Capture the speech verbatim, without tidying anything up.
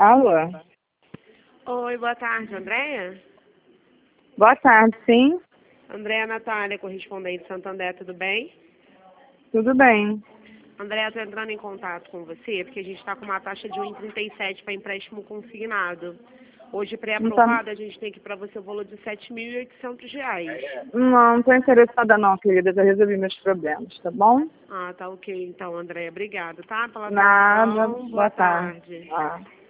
Alô? Oi, boa tarde, Andréia? Boa tarde, sim. Andréia Natália, correspondente Santander, tudo bem? Tudo bem. Andréia, estou entrando em contato com você porque a gente está com uma taxa de um vírgula trinta e sete para empréstimo consignado. Hoje, pré-aprovado, a gente tem aqui para você o valor de sete mil e oitocentos reais. Não, não estou interessada não, querida. Já resolvi meus problemas, tá bom? Ah, tá ok. Então, Andréia, obrigada, tá? Pela Nada. atenção. Boa Boa tarde. tarde. Ah.